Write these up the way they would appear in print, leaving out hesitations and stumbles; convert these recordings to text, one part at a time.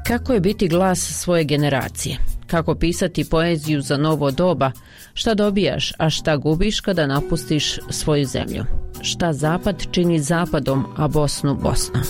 Kako je biti glas svoje generacije? Kako pisati poeziju za novo doba? Šta dobijaš, a šta gubiš kada napustiš svoju zemlju? Šta Zapad čini Zapadom, a Bosnu Bosnom?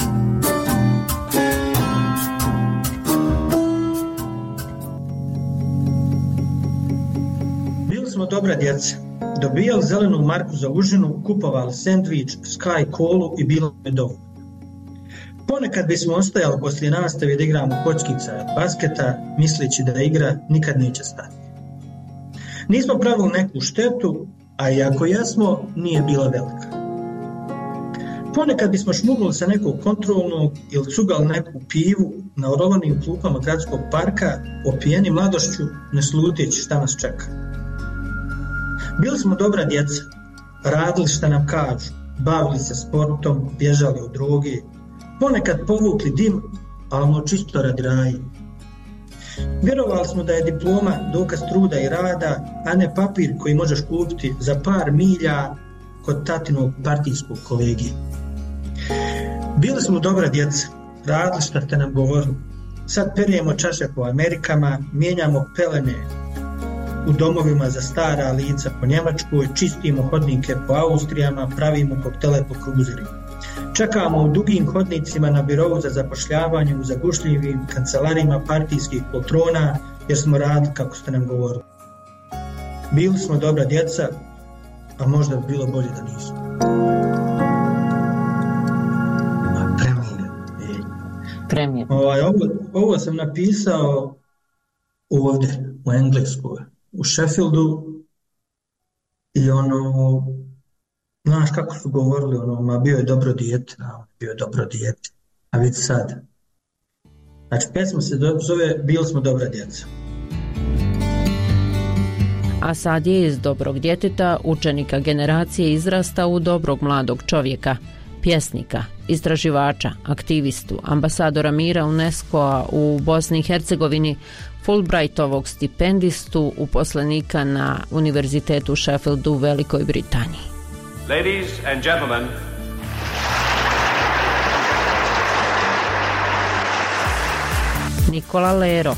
Bili smo dobra djeca. Dobijali zelenu marku za užinu, kupovali sendvič, Sky kolu i bilo je dovoljno. Ponekad bismo ostajali poslije nastave da igramo kockica od basketa, misleći da igra nikad neće stati. Nismo pravili neku štetu, a i ako jesmo, nije bila velika. Ponekad bismo šmugnuli sa nekog kontrolnog ili cugali neku pivu na orovanim klupama gradskog parka, opijeni mladošću, ne sluteći šta nas čeka. Bili smo dobra djeca, radili šta nam kažu, bavili se sportom, bježali od droge, ponekad povukli dim, ali ono čisto radi raji. Vjerovali smo da je diploma dokaz truda i rada, a ne papir koji možeš kupiti za par milja kod tatinog partijskog kolege. Bili smo dobra djeca, radili šta ste nam govorili. Sad perijemo čaše po Amerikama, mijenjamo pelene u domovima za stara lica po Njemačkoj, čistimo hodnike po Austrijama, pravimo koktele po kruzerima. Čekamo u dugim hodnicima na birovu za zapošljavanje u zagušljivim kancelarima partijskih poltrona jer smo radili kako ste nam govorili. Bili smo dobra djeca, a možda bi bilo bolje da nismo. Premijer. Ovo sam napisao ovdje u Engleskoj, u Sheffieldu i znaš kako su govorili, ma bio je dobro dijete, a vidi sad. Znači, pesma se zove Bili smo dobra djeca. A sad je iz dobrog djeteta, učenika generacije izrasta u dobrog mladog čovjeka, pjesnika, istraživača, aktivistu, ambasadora mira UNESCO-a u Bosni i Hercegovini, Fulbrightovog stipendistu, uposlenika na Univerzitetu Sheffieldu u Velikoj Britaniji. Ladies and gentlemen, Nikola Lero.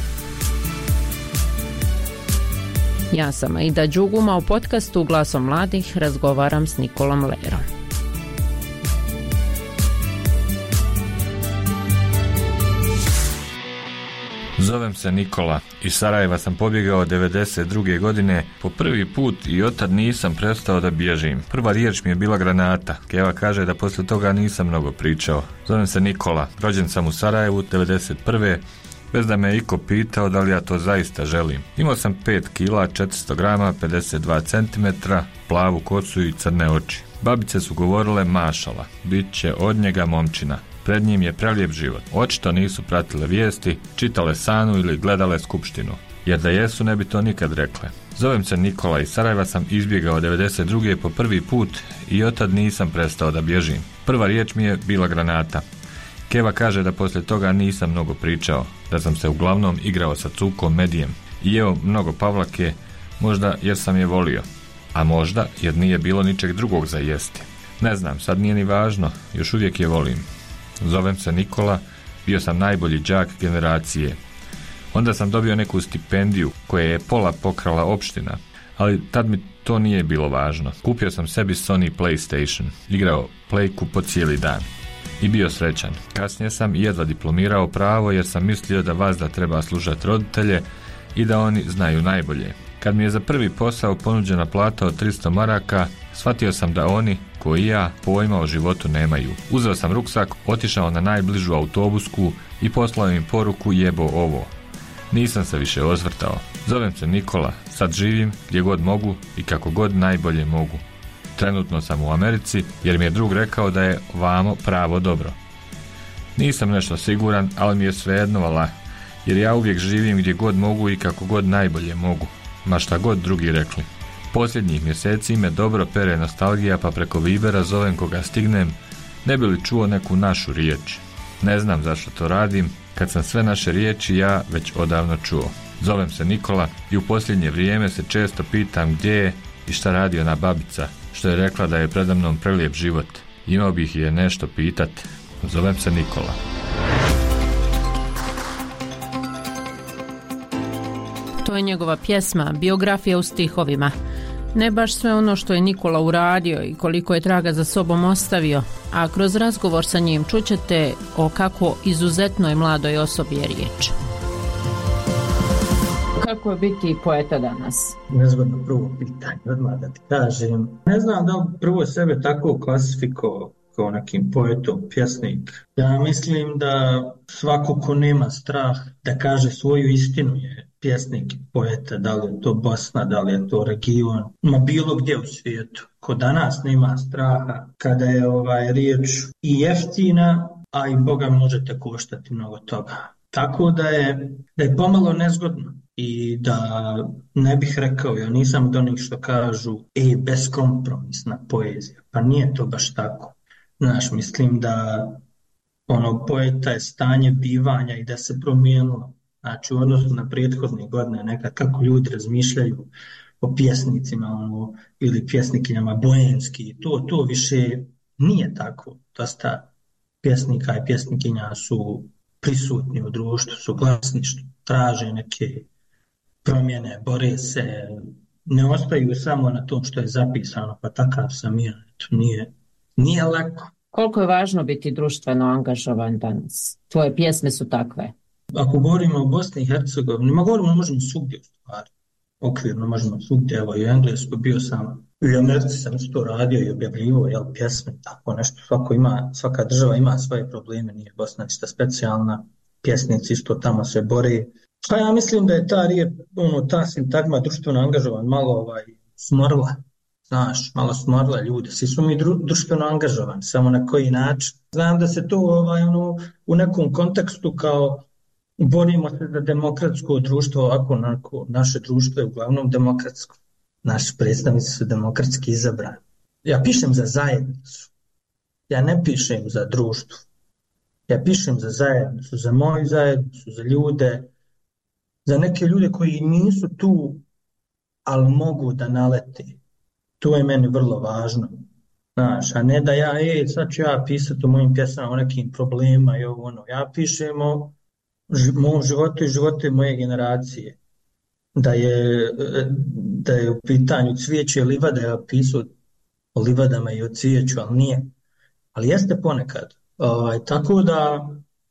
Ja sam Aida Đuguma, u podcastu Glasom mladih razgovaram s Nikolom Lerom. Zovem se Nikola. Iz Sarajeva sam pobjegao 92. godine po prvi put i otad nisam prestao da bježim. Prva riječ mi je bila granata. Keva kaže da poslije toga nisam mnogo pričao. Zovem se Nikola. Rođen sam u Sarajevu 91. bez da me iko pitao da li ja to zaista želim. Imao sam 5 kila, 400 grama, 52 cm, plavu kosu i crne oči. Babice su govorile mašala, bit će od njega momčina. Pred njim je prelijep život. Očito nisu pratile vijesti, čitale Sanu ili gledale skupštinu. Jer da jesu ne bi to nikad rekle. Zovem se Nikola, iz Sarajeva sam izbjegao 92. po prvi put i otad nisam prestao da bježim. Prva riječ mi je bila granata. Keva kaže da poslije toga nisam mnogo pričao, da sam se uglavnom igrao sa cukom medijem i jeo mnogo pavlake, možda jer sam je volio, a možda jer nije bilo ničeg drugog za jesti. Ne znam, sad nije ni važno, još uvijek je volim. Zovem se Nikola, bio sam najbolji đak generacije. Onda sam dobio neku stipendiju koje je pola pokrala opština, ali tad mi to nije bilo važno. Kupio sam sebi Sony PlayStation, igrao playku po cijeli dan i bio srećan. Kasnije sam jedva diplomirao pravo jer sam mislio da vazda treba slušati roditelje i da oni znaju najbolje. Kad mi je za prvi posao ponuđena plata od 300 maraka, shvatio sam da oni, koji i ja, pojma o životu nemaju. Uzeo sam ruksak, otišao na najbližu autobusku i poslao im poruku jebo ovo. Nisam se više osvrtao. Zovem se Nikola, sad živim gdje god mogu i kako god najbolje mogu. Trenutno sam u Americi jer mi je drug rekao da je vamo pravo dobro. Nisam nešto siguran, ali mi je svejedno vala, jer ja uvijek živim gdje god mogu i kako god najbolje mogu, ma šta god drugi rekli. Posljednjih mjeseci me dobro pere nostalgija, pa preko Vibera zovem koga stignem, ne bi li čuo neku našu riječ. Ne znam zašto to radim, kad sam sve naše riječi ja već odavno čuo. Zovem se Nikola i u posljednje vrijeme se često pitam gdje je i šta radi ona babica, što je rekla da je predamnom prelijep život. Imao bih je nešto pitat. Zovem se Nikola. to je njegova pjesma, biografija u stihovima. Ne baš sve ono što je Nikola uradio i koliko je traga za sobom ostavio, a kroz razgovor sa njim čućete o kako izuzetnoj mladoj osobi je riječ. Kako je biti poeta danas? Nezgodno prvo pitanje, odmah da ti kažem. Ne znam da prvo sebe tako klasifikovao kao nekim poetom, pjesnik. Ja mislim da svako ko nema strah da kaže svoju istinu je pjesnik i poeta, da li je to Bosna, da li je to region, ma bilo gdje u svijetu. Ko danas nema straha kada je riječ i jeftina, a i Boga možete koštati mnogo toga. Tako da je pomalo nezgodno i da ne bih rekao, ja nisam od onih što kažu beskompromisna poezija, pa nije to baš tako. Znaš, mislim da poeta je stanje bivanja i da se promijenilo. Znači, u odnosu na prethodne godine, nekad kako ljudi razmišljaju o pjesnicima ili pjesnikinjama boemski, to više nije tako. Dosta pjesnika i pjesnikinja su prisutni u društvu, su glasni, traže neke promjene, bore se, ne ostaju samo na tom što je zapisano, pa takav sam ja. Nije lako. Koliko je važno biti društveno angažovan danas? Tvoje pjesme su takve. Ako govorimo o Bosni i Hercegovini, možemo svugdje u stvari. Okvirno možemo svugdje, evo i u Engleskoj bio sam, i u Americi sam isto radio i objavljivo pjesme, tako nešto, svaka država ima svoje probleme, nije Bosna ništa specijalna, pjesnici isto tamo se bore. Pa ja mislim da je ta sintagma društveno angažovan malo smorla. Znaš, malo smorla ljude, svi su mi društveno angažovani, samo na koji način. Znam da se to u nekom kontekstu kao borimo se za demokratsko društvo, ovako naše društvo je uglavnom demokratsko. Naši predstavnici su demokratski izabrani. Ja pišem za zajednicu, ja ne pišem za društvo. Ja pišem za zajednicu, za moju zajednicu, za ljude, za neke ljude koji nisu tu, ali mogu da nalete. To je meni vrlo važno, znaš, a ne da sad ću ja pisati u mojim pjesama o nekim problema i ja pišem o mom životu i životu moje generacije, da je u pitanju cvijeće livade, ja pisao o livadama i o cvijeću, ali nije, ali jeste ponekad, tako da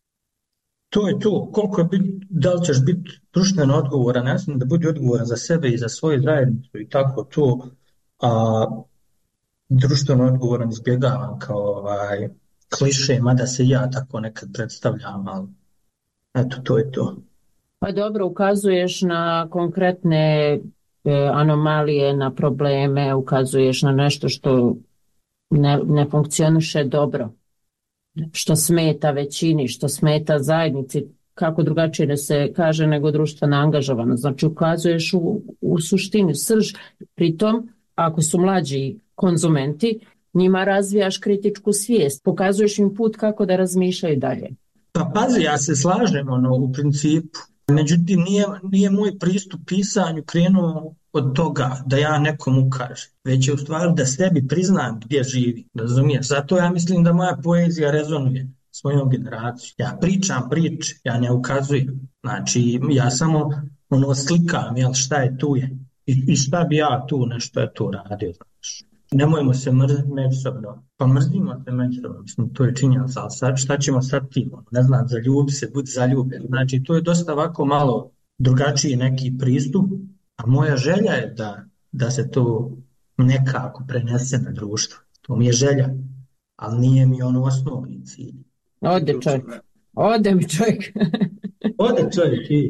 to je to, da li ćeš biti društveno odgovoran, ja sam da budi odgovoran za sebe i za svoju zajednicu i tako to, a društveno odgovoran izbjegavam kao kliše, mada se ja tako nekad predstavljam, ali eto, to je to. Pa dobro, ukazuješ na konkretne anomalije, na probleme, ukazuješ na nešto što ne funkcioniše dobro, što smeta većini, što smeta zajednici, kako drugačije da se kaže nego društveno angažovano. Znači ukazuješ u suštini srž, pritom ako su mlađi konzumenti, njima razvijaš kritičku svijest, pokazuješ im put kako da razmišljaju dalje. Pa pazi, ja se slažem u principu, međutim nije moj pristup pisanju krenuo od toga da ja nekom ukažem, već je u stvari da sebi priznam gdje živi, razumiješ? Zato ja mislim da moja poezija rezonuje s mojom generacijom. Ja pričam priče, ja ne ukazujem, znači ja samo slikam, šta je tu je. I šta bi ja tu nešto radio, znaš. Nemojmo se mrziti međusobno, pa mrzimo se međusobno, mislim, to je činjenica, ali sad, šta ćemo sad tim, ne znam, zaljubi se, budi zaljubljen, znači to je dosta ovako malo drugačiji neki pristup, a moja želja je da se to nekako prenese na društvo, to mi je želja, ali nije mi osnovni cilj. Ode čovjek, ode mi čovjek. Ode čovjek i...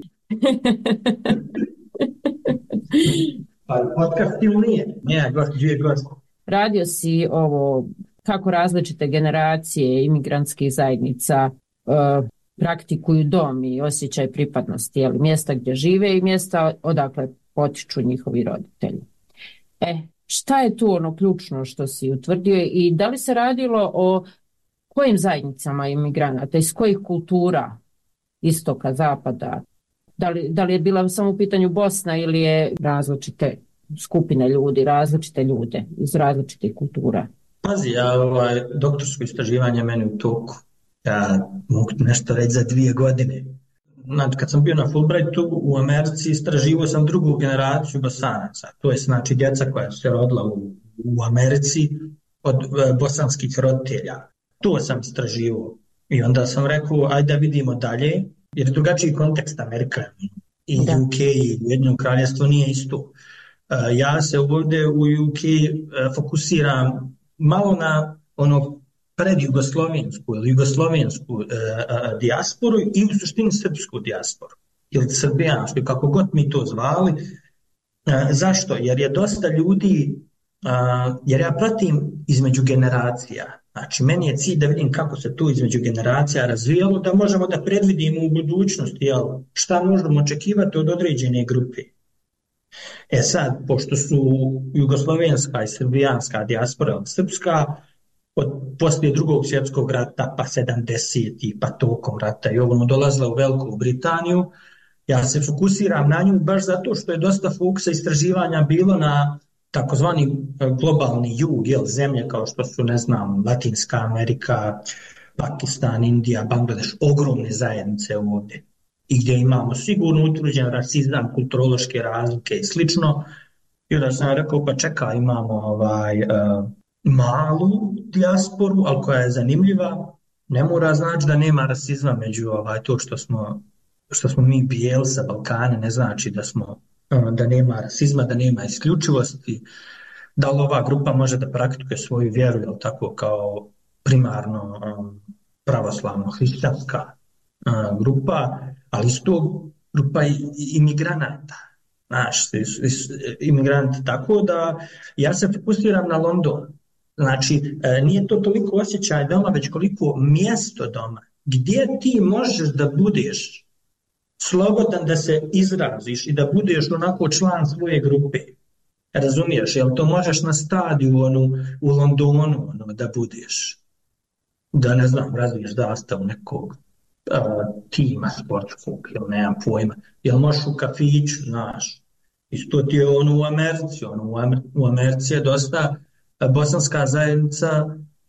Pa podcast ili nije gost 2 godine. Radio si ovo, kako različite generacije imigrantskih zajednica praktikuju dom i osjećaj pripadnosti, mjesta gdje žive i mjesta odakle potiču njihovi roditelji. Šta je tu ključno što si utvrdio i da li se radilo o kojim zajednicama imigranata, iz kojih kultura, istoka, zapada? Da li je bila samo u pitanju Bosna ili je različite skupine ljudi, različite ljude iz različitih kultura? Pazi, doktorsko istraživanje meni u toku. Ja mogu nešto reći za 2 godine. znači kad sam bio na Fulbrightu u Americi, istraživao sam drugu generaciju Bosanaca. To je znači djeca koja su se rodila u Americi od bosanskih roditelja. To sam istraživao. I onda sam rekao, ajde da vidimo dalje, jer je drugačiji kontekst Amerika i UK i Ujedinjeno kraljevstvo nije isto. Ja se ovdje u UK fokusiram malo na ono predjugoslovensku ili jugoslovensku dijasporu i u suštini srpsku dijasporu ili srbijansku, kako god mi to zvali. Zašto? Jer je dosta ljudi, jer ja pratim između generacija. Znači, meni je cilj da vidim kako se to između generacija razvijalo, da možemo da predvidimo u budućnosti šta možemo očekivati od određene grupe. Sad, pošto su jugoslovenska i srbijanska dijaspora srpska, poslije drugog svjetskog rata, pa 70. pa tokom rata i ovo dolazila u Veliku Britaniju, ja se fokusiram na nju baš zato što je dosta fokusa istraživanja bilo na takozvani globalni jug, zemlje kao što su, ne znam, Latinska Amerika, Pakistan, Indija, Bangladeš, ogromne zajednice ovdje. I gdje imamo sigurno utvrđen rasizam, kulturološke razlike i slično. I onda sam rekao, pa čekaj, imamo malu dijasporu, ali koja je zanimljiva. Ne mora znači da nema rasizma među to što smo mi bijeli sa Balkana, ne znači da nema rasizma, da nema isključivosti, da li ova grupa može da praktikuje svoju vjeru, jel tako, kao primarno pravoslavno-hrišćanska grupa, ali isto grupa imigranata, imigranti, tako da ja se fokusiram na London. Znači, nije to toliko osjećaj doma, već koliko mjesto doma, gdje ti možeš da budeš slobodan da se izraziš i da budeš onako član svoje grupe. Razumiješ, jel to možeš na stadionu u Londonu da budeš, da ne znam, razviješ zastavu nekog tima sportskog, jel nemam pojma, jel možeš u kafiću, znaš, isto ti je u Americi, u Americi je dosta bosanska zajednica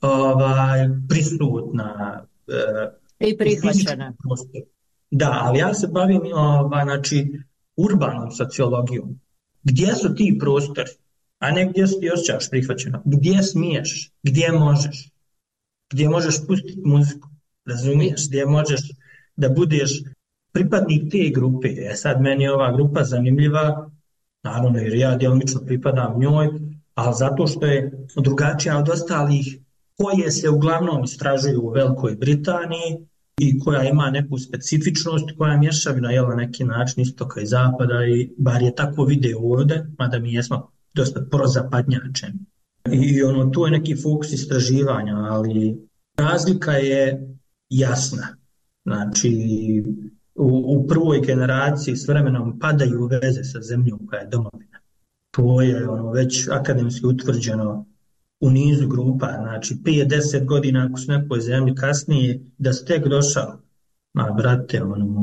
prisutna i prihvaćena. Da, ali ja se bavim urbanom sociologijom. Gdje su ti prostori, a ne gdje se ti osjećaš prihvaćeno? Gdje smiješ? Gdje možeš pustiti muziku? Razumiješ? Gdje možeš da budeš pripadnik te grupe? Sad meni je ova grupa zanimljiva, naravno jer ja djelomično pripadam njoj, ali zato što je drugačija od ostalih koje se uglavnom istražuju u Velikoj Britaniji i koja ima neku specifičnost, koja je mješavina na neki način istoka i zapada, i bar je tako vide ovdje, mada mi jesmo dosta prozapadnjačeni. I tu je neki fokus istraživanja, ali razlika je jasna. Znači, u prvoj generaciji s vremenom padaju veze sa zemljom koja je domovina. To je već akademski utvrđeno u nizu grupa, znači 5-10 godina ako su nekoj zemlji kasnije, da si tek došao, brate,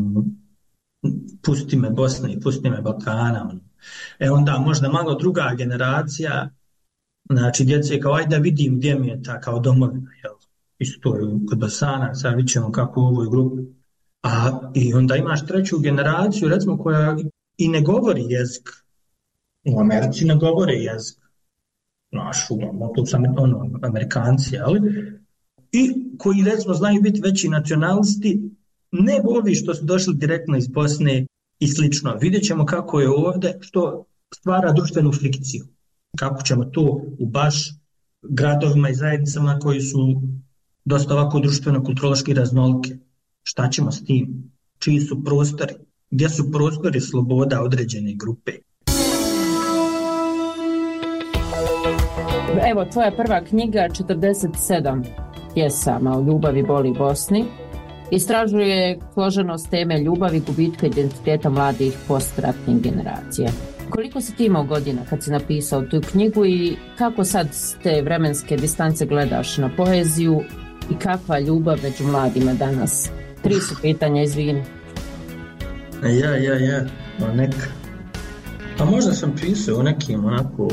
pusti me Bosne i pusti me Balkana. Onda možda malo druga generacija, znači djece kao ajde da vidim gdje mi je ta kao domovina, jel? Isto je kod Bosana, sad vidit ćemo kako u ovoj grupi. I onda imaš treću generaciju, recimo, koja i ne govori jezik. U Americi ne govore jezik. Tu su Amerikanci, ali i koji recimo znaju biti veći nacionalisti, ne ovi što su došli direktno iz Bosne i slično. Vidjet ćemo kako je ovdje, što stvara društvenu frikciju. Kako ćemo to u baš gradovima i zajednicama koji su dosta ovako društveno-kulturološki raznolike. Šta ćemo s tim? Čiji su prostori? Gdje su prostori sloboda određene grupe? Evo, tvoja prva knjiga, 47 pjesama o ljubavi, boli i Bosni, istražuje složenost teme ljubavi, gubitka identiteta mladih postratnih generacija. Koliko si ti imao godina kad si napisao tu knjigu i kako sad s te vremenske distance gledaš na poeziju i kakva ljubav među mladima danas? 3 su pitanja, izvini. Neka. Pa možda sam pisao o nekim onako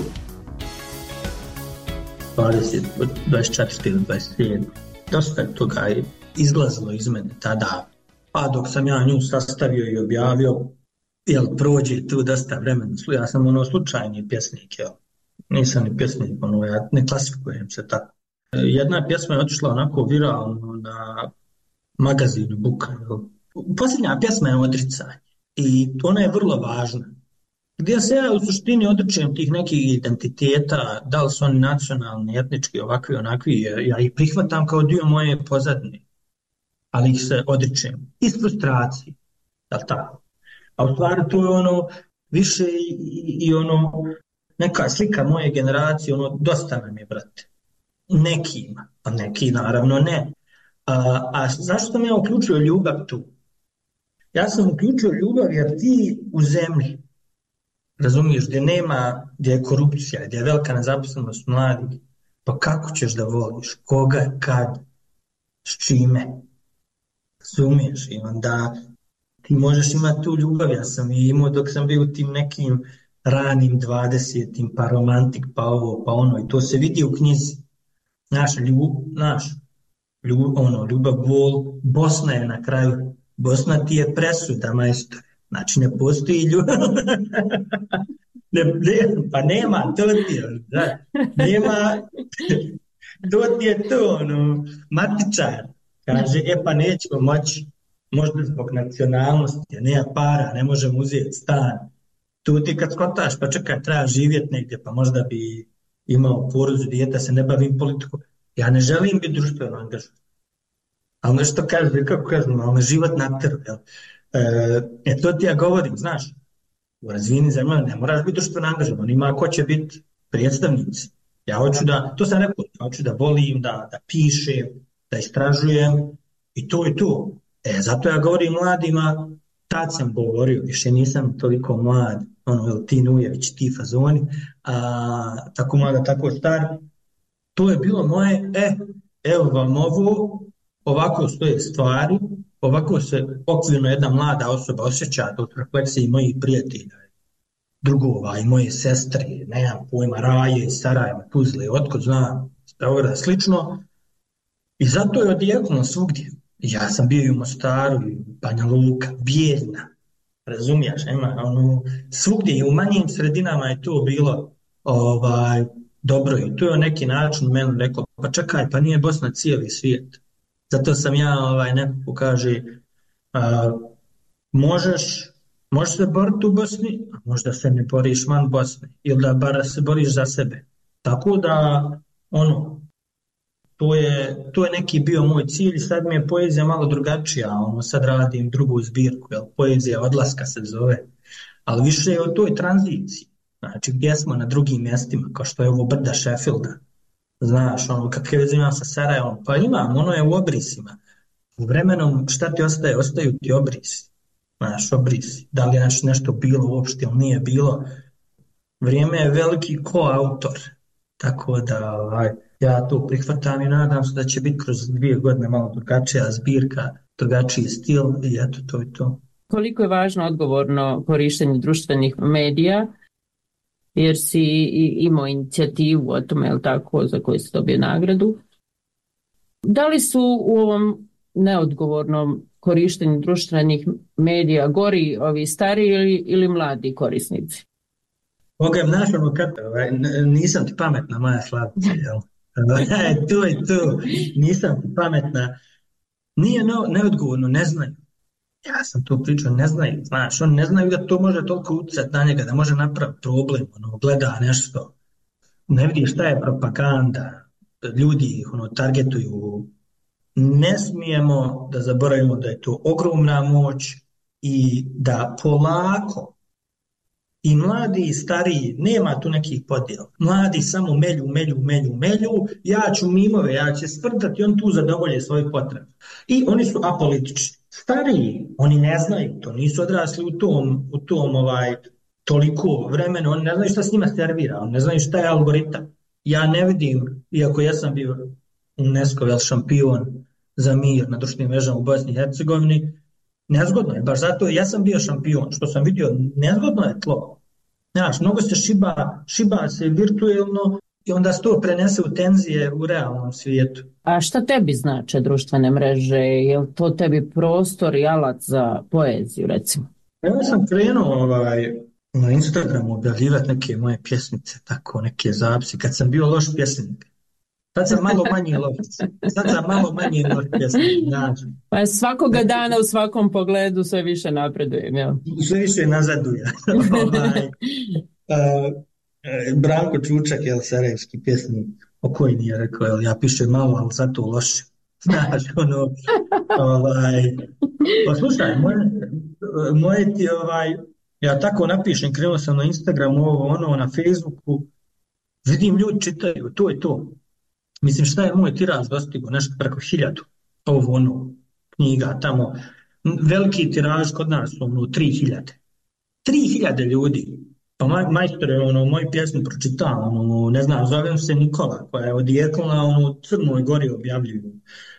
20, 24 ili 27. Dosta je toga izlazilo iz mene tada. a dok sam ja nju sastavio i objavio, jel prođe tu dosta vremena. Ja sam slučajni pjesnik, jel. Nisam ni pjesnik, ja ne klasifikujem se tako. Jedna pjesma je otišla onako viralno na magazinu Buka. Posljednja pjesma je Odricanje i ona je vrlo važna. Gdje se ja u suštini odričem tih nekih identiteta, da li su oni nacionalni, etnički, ovakvi, onakvi, ja ih prihvatam kao dio moje pozadine, ali ih se odričem. Iz frustracije, da tako? A u stvari to je više i neka slika moje generacije, dosta nam je, brate. Nekima, a neki naravno ne. A zašto sam ja uključio ljubav tu? Ja sam uključio ljubav jer ti u zemlji, razumiješ, gdje je korupcija, gdje je velika nezaposlenost mladih, pa kako ćeš da voliš, koga, kad, s čime, razumiješ, i onda ti možeš imati tu ljubav. Ja sam i imao dok sam bio u tim nekim ranim 20-im, pa romantik, pa ovo, pa ono, i to se vidi u knjizi. Ljubav, bol, Bosna je na kraju, Bosna ti je presuda, majstore. Znači ne postoji ljubav, pa nema, to ti je, da, nema, to ti je to, matičar, kaže, pa nećemo moći, možda zbog nacionalnosti, nema para, ne možemo uzeti stan, tu ti kad skotaš, pa čekaj, treba živjeti negdje, pa možda bi imao porodicu, dijete, se ne bavim politikom, ja ne želim biti društveno angažovan, ali što kaže, kako kažem, ali me život natero, jel? To ti ja govorim, znaš, u razvijenim zemljama ne moraš biti društveno angažovan, ima ko će biti predstavnici. Ja hoću da, to sam rekao, hoću da volim, da pišem, da istražujem i to je to. Zato ja govorim mladima, tad sam govorio, više nisam toliko mlad, ti Nujević, ti fazoni, tako mlada, tako star, to je bilo moje, evo vam ovo, ovako stoje stvari, ovako se okvirno jedna mlada osoba osjeća od refleksije mojih prijatelja, drugova i moje sestre, nemam pojma, Raje iz Sarajeva, Tuzle, otkud znam, Beograda, slično. I zato je odjeknulo svugdje. Ja sam bio i u Mostaru, i u Banja Luka, Bijeljna, razumiješ, svugdje i u manjim sredinama je to bilo dobro i to je na neki način meni rekao, pa čekaj, pa nije Bosna cijeli svijet. Zato sam ja nekako kaže, možeš se boriti u Bosni, a možda se ne boriš van Bosne, ili da bar se boriš za sebe. Tako da, to je neki bio moj cilj i sad mi je poezija malo drugačija, sad radim drugu zbirku, poezija odlaska se zove, ali više je o toj tranziciji, znači gdje smo na drugim mjestima, kao što je ovo brda Sheffielda. Znaš, kakve veze imam sa Sarajevom? Pa imam, ono je u obrisima. U vremenom šta ti ostaje? Ostaju ti obrisi. Znaš, obrisi. Da li je nešto bilo uopšte ili nije bilo? Vrijeme je veliki koautor. Tako da ja to prihvatam i nadam se da će biti kroz 2 godine malo drugačija zbirka, drugačiji stil i eto, to je to. Koliko je važno odgovorno korištenje društvenih medija? Jer si imao inicijativu o tome, jel tako, za koju si dobio nagradu. Da li su u ovom neodgovornom korištenju društvenih medija gori ovi stariji ili mladi korisnici? Nisam ti pametna, moja slavica, jel? To je to, nisam ti pametna. Nije neodgovorno, ne znaju. Ja sam to pričao, ne znaju, znaš, oni ne znaju da to može toliko utjecati na njega, da može napraviti problem, gleda nešto, ne vidi šta je propaganda, ljudi ih targetuju. Ne smijemo da zaboravimo da je to ogromna moć i da polako i mladi i stariji, nema tu nekih podjela. Mladi samo melju, ja ću mimove, ja ću sprdati, on tu zadovolje svoje potrebe. I oni su apolitični. Stariji, oni ne znaju, to nisu odrasli u tom toliko vremena, oni ne znaju šta s njima servira, oni ne znaju šta je algoritam. Ja ne vidim, iako ja sam bio UNESCO šampion za mir na društvenim mrežama u Bosni i Hercegovini, nezgodno je, baš zato ja sam bio šampion, što sam vidio, nezgodno je tlo. Znaš, mnogo se šiba se virtuelno i onda se to prenese u tenzije u realnom svijetu. A šta tebi znače društvene mreže? Je li to tebi prostor i alat za poeziju, recimo? Ja sam krenuo na Instagramu objavljivati neke moje pjesmice, tako neke zapisi, kad sam bio loš pjesnik. Sad sam malo manje loš pjesnik. Znači. Pa svakoga dana u svakom pogledu sve više napredujem, jel? Sve više nazaduje. Branko Čučak, sarajevski pjesnik, pokojni je rekao, ja pišem malo, ali zato loše. Znaš, pa slušaj, moje ti, ja tako napišem, krenuo sam na Instagramu, na Facebooku, vidim ljudi čitaju, to je to. Mislim, šta je moj tiraž dostigo, nešto preko 1000, knjiga tamo, veliki tiraž kod nas, 3000. 3000 ljudi. Pa majstor je moju pjesmu pročitao, ne znam, zovem se Nikola, koja je odjekla, u Crnoj Gori objavljuju.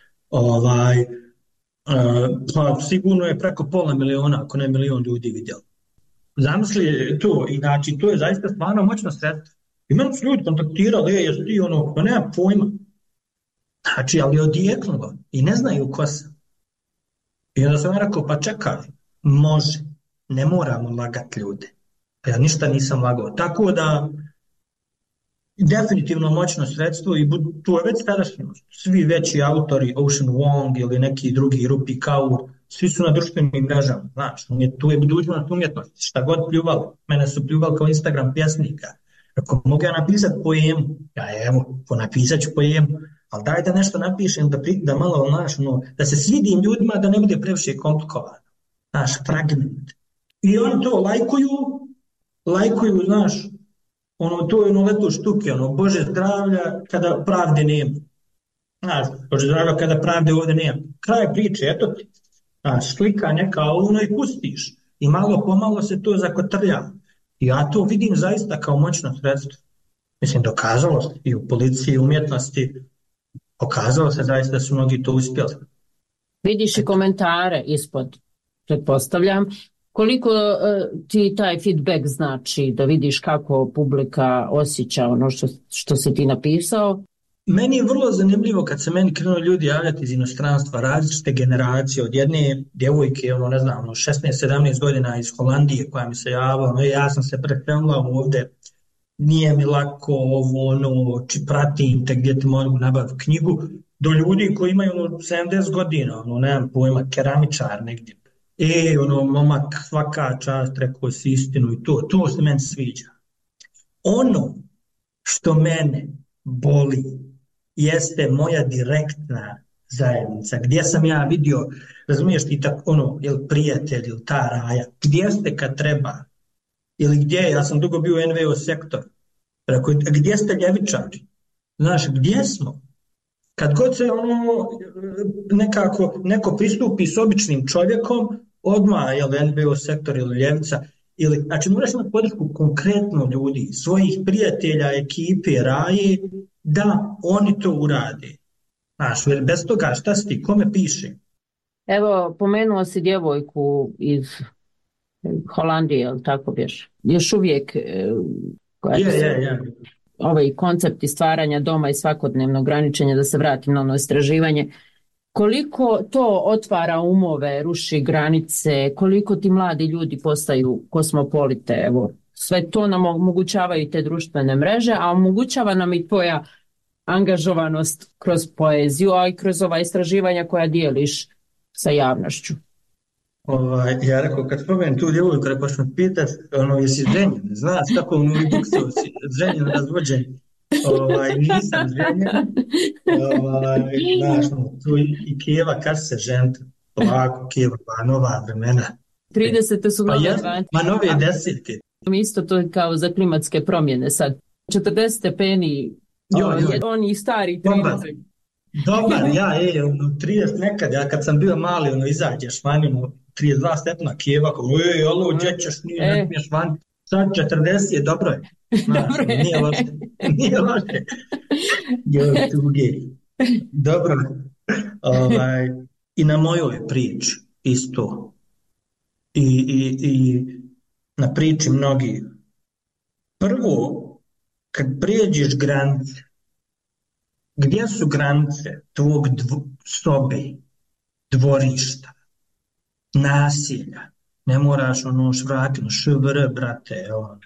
Pa sigurno je preko 500.000, ako ne 1 milion ljudi vidjeli. Zamisli to, i znači to je zaista stvarno moćno sredstvo. I meni su ljudi kontaktirali, jesi ti pa nema pojma. Znači, ali je odjeknulo i ne znaju ko sam. I onda sam rekao, pa čekaj, može, ne moramo lagati ljude. Ja ništa nisam lagao. Tako da, definitivno moćno sredstvo i tu je već tadašnjost. Svi veći autori, Ocean Wong ili neki drugi, Rupi Kaur, svi su na društvenim mrežama. Znaš, tu je budućnost umjetnosti. Šta god pljuvali. Mene su pljuvali kao Instagram pjesnika. Ako mogu ja napisati poemu, napisat ću poemu, ali daj da nešto napišem, da malo, da se svidim ljudima, da ne bude previše komplikovano. Znaš, fragment. I oni to lajkuju, znaš, to je leto štuke, Bože zdravlja kada pravde nema. Znaš, Bože zdravlja kada pravde ovdje nema. Kraj priče, eto ti. Znaš, slika neka, i pustiš. I malo pomalo se to zakotrlja. I ja to vidim zaista kao moćno sredstvo. Mislim, dokazalo se i u policiji, umjetnosti, pokazalo se zaista da su mnogi to uspjeli. Vidiš i komentare ispod, pretpostavljam. Koliko ti taj feedback znači, da vidiš kako publika osjeća ono što si ti napisao? Meni je vrlo zanimljivo kad se meni krenuo ljudi javljati iz inostranstva, različite generacije, od jedne djevojke, 16-17 godina iz Holandije koja mi se javila, ja sam se preselila ovdje, nije mi lako pratim te gdje ti mogu nabaviti knjigu, do ljudi koji imaju 70 godina, nemam pojma, keramičar negdje. Momak, svaka čast, rekao si istinu i to se meni sviđa. Ono što mene boli jeste moja direktna zajednica, gdje sam ja vidio, razumiješ ti tako, prijatelj ili ta raja, gdje ste kad treba, ili gdje, ja sam dugo bio u NVO sektor, gdje ste ljevičari, znaš, gdje smo? Kad god se neko pristupi s običnim čovjekom, odmah, NVO sektor ili ljevica, znači moraš imati podršku konkretno ljudi, svojih prijatelja, ekipe, raje, da oni to urade. Znaš, jer bez toga šta si ti, kome piše? Evo, pomenuo si djevojku iz Holandije, ali tako bješ? Još uvijek ovaj koncept stvaranja doma i svakodnevnog graničenja, da se vratim na ono istraživanje, koliko to otvara umove, ruši granice, koliko ti mladi ljudi postaju kosmopolite, evo, sve to nam omogućavaju te društvene mreže, a omogućava nam i tvoja angažovanost kroz poeziju, a i kroz ova istraživanja koja dijeliš sa javnošću. Ja rekao, kad spomenem tu djevojku, rekao sam pitati, jesi ženjen, znaš kako buksu si, ženjen, razvođen. Nisam ženjen, znaš, tu i Kijeva, kad se ženite, polako Kijeva, pa nova vremena. 30. su nove 20. Ma nove desetke. Isto to kao za klimatske promjene sad. 40 stepeni, oni stari 30. Dobar, 30 nekad, ja kad sam bio mali, izađeš vani, 32 stepena Kijeva, alo, gdje ćeš, ne smiješ vani. Sad 40 je dobro je. Nije loše. Dobro. I na mojoj priči isto. I na priči mnogi. Prvo, kad prijeđeš granice, gdje su granice tvog sobe, dvorišta, nasilja, ne moraš švratiti, švr, brate,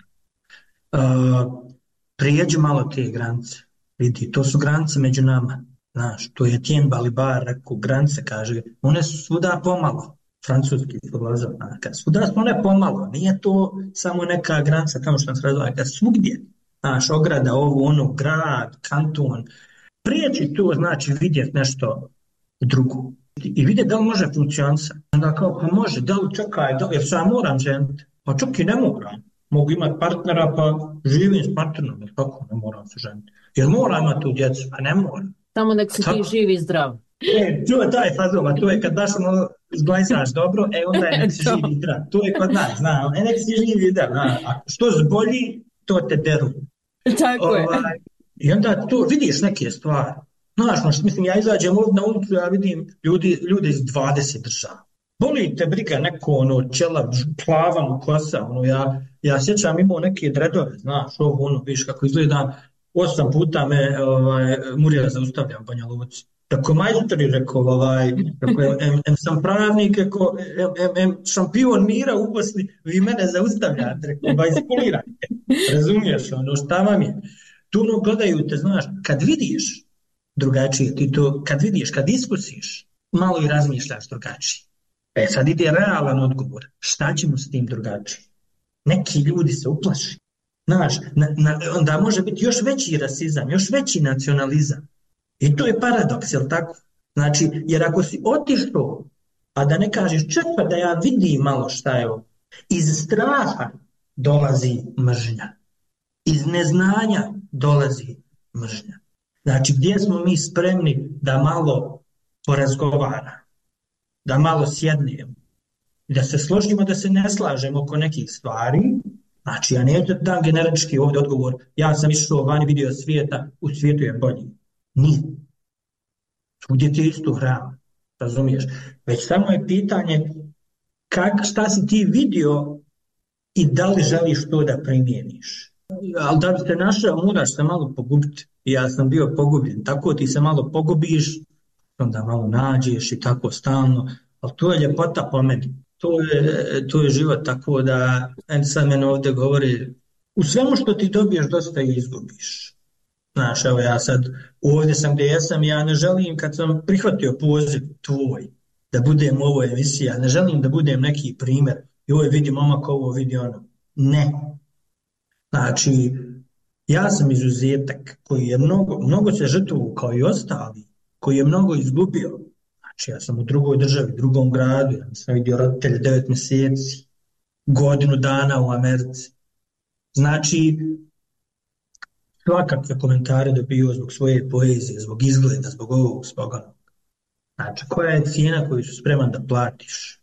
prijeđi malo te granice, vidi, to su granice među nama, znaš, to je Tien Balibar rekao, granice, kaže, one su svuda pomalo, francuski filozof, svuda su one pomalo, nije to samo neka granica tamo što nas razvaja, svugdje, znaš, ograda, ovo, ono, grad, kanton, prijeći to znači vidjeti nešto drugo i vidjeti da li može funkcionisati. Onda kao, pa može, da li čekaj, jer se ja moram ženiti, pa čak i ne moram. Mogu imati partnera pa živim s partnerom, jer kako ne moram se ženiti. Jer moram imati tu djecu, pa ne moram. Samo nek si ti živi zdrav. To je taj fazova, to je kad baš zglajsaš dobro, onda je nek si živi zdrav. To je kod nas, nek si živi zdrav. A što zbolji, to te deru. Tako je. I onda tu vidiš neke stvari. Znaš, mislim, ja izađem ovdje na ulicu, ja vidim ljude iz 20 država. Boli te briga neko, čela, plavan kosa, ja sjećam imao neke dredove, znaš, viš kako izgledam, 8 puta me Murija zaustavlja u Banja Luci. Tako majstori rekao, sam pravnik, šampion mira u Bosni, vi mene zaustavljate, rekao, iskulirajte, razumiješ, šta vam je? Tu gledaju te, znaš, kad vidiš drugačije, ti to, kad iskusiš, malo i razmišljaš drugačije. Sad ide realan odgovor, šta ćemo s tim drugačije? Neki ljudi se uplaši. Znaš, onda može biti još veći rasizam, još veći nacionalizam. I to je paradoks, jel tako? Znači, jer ako si otišao, a da ne kažeš, čekaj da ja vidim malo šta je ovo, iz straha dolazi mržnja. Iz neznanja dolazi mržnja. Znači, gdje smo mi spremni da malo porazgovaramo, da malo sjednemo, da se složimo, da se ne slažemo oko nekih stvari. Znači, ja ne dam generički ovdje odgovor, ja sam išao vani, vidio svijeta, u svijetu je bolji. Nije. Svugdje ti isto hrana, razumiješ? Već samo je pitanje šta si ti vidio i da li želiš to da primjeniš. Ali da bi se našao, moraš se malo pogubiti. Ja sam bio pogubljen, tako ti se malo pogubiš, onda malo nađeš i tako stalno, ali to je ljepota po meni. To je život, tako da sad meni ovdje govori, u svemu što ti dobiješ dosta i izgubiš. Znaš, evo ja sad ovdje sam gdje jesam, ja ne želim kad sam prihvatio poziv tvoj da budem u ovoj emisiji, ja ne želim da budem neki primjer, joj vidi momak ovo, vidi ono. Ne. Znači, ja sam izuzetak koji je mnogo se žrtvovao kao i ostali, koji je mnogo izgubio. Znači, ja sam u drugoj državi, drugom gradu, ja sam vidio roditelje 9 mjeseci, godinu dana u Americi. Znači, svakakve komentare dobio zbog svoje poezije, zbog izgleda, zbog ovog, zbog onog. Znači, koja je cijena koju su spreman da platiš?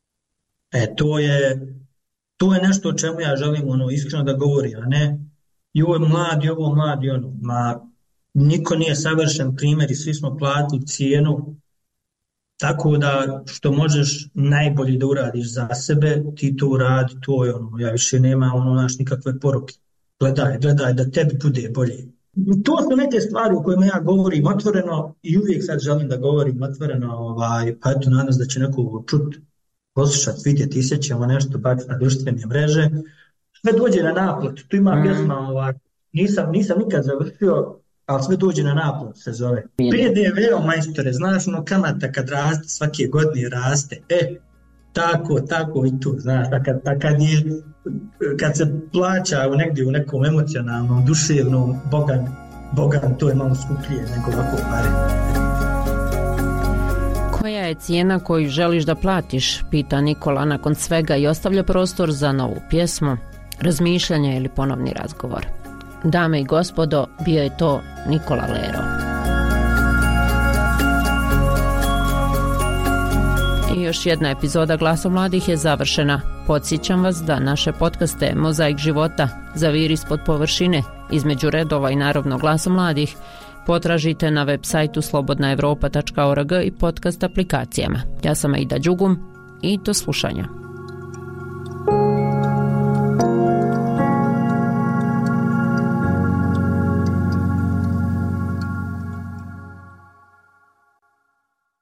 To je nešto o čemu ja želim iskreno da govorim, a ne i ovo mladi, ono. Niko nije savršen primjer i svi smo platili cijenu, tako da što možeš najbolje da uradiš za sebe, ti to uradi, to je ono, ja više nema nikakve poruke. Gledaj da tebi bude bolje. To su neke stvari u kojima ja govorim otvoreno i uvijek sad želim da govorim otvoreno, pa eto nadam se da će neko čuti, poslušati, vidjeti, isjećamo nešto baciti na društvene mreže. Sve dođe na naplatu, tu ima pjesma, nisam nikad završio, ali sve dođe na naplatu se zove. PDV, majstore, znaš kamata kad raste, svake godine raste, tako i tu, znaš, kad se plaća negdje u nekom emocionalnom, duševnom, bogan, to je malo skuplje nego ovako pare. Koja je cijena koju želiš da platiš, pita Nikola nakon svega i ostavlja prostor za novu pjesmu, razmišljanje ili ponovni razgovor. Dame i gospodo, bio je to Nikola Lero. I još jedna epizoda Glasa mladih je završena. Podsjećam vas da naše podcaste Mozaik života, Zavir ispod površine, Između redova i naravno Glasa mladih potražite na web sajtu slobodnaevropa.org i podcast aplikacijama. Ja sam Aida Đugum i do slušanja.